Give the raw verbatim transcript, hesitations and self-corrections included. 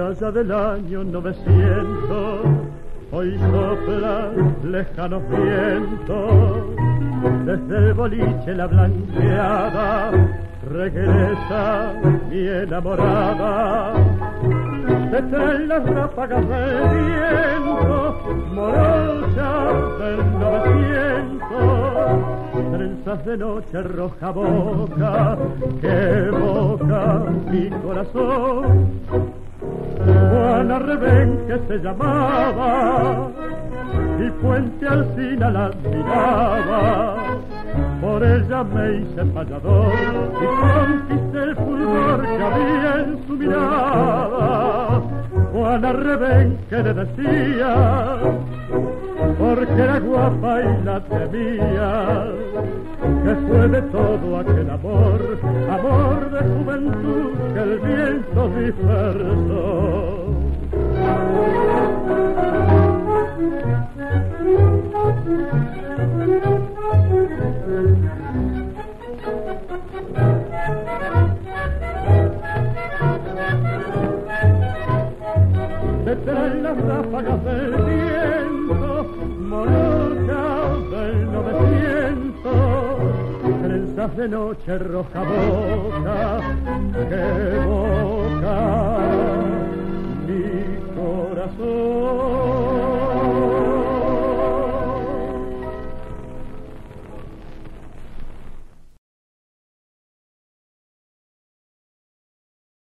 allá del año novecientos, hoy soplan lejanos vientos, desde el boliche la blanqueada regresa mi enamorada. Se traen las ráfagas del viento, morochas del novecientos, trenzas de noche roja boca, que evoca mi corazón. Juana Rebén que se llamaba, y Puente Alsina la admiraba. Por ella me hice payador y conquisté el fulgor que había en su mirada. Juana Rebén que le decía, porque era guapa y la temía, que fue de todo aquel amor, amor de juventud que el viento dispersó. Se traen las ráfagas del viento, morochas del novecientos, trenzas de noche roja boca, que boca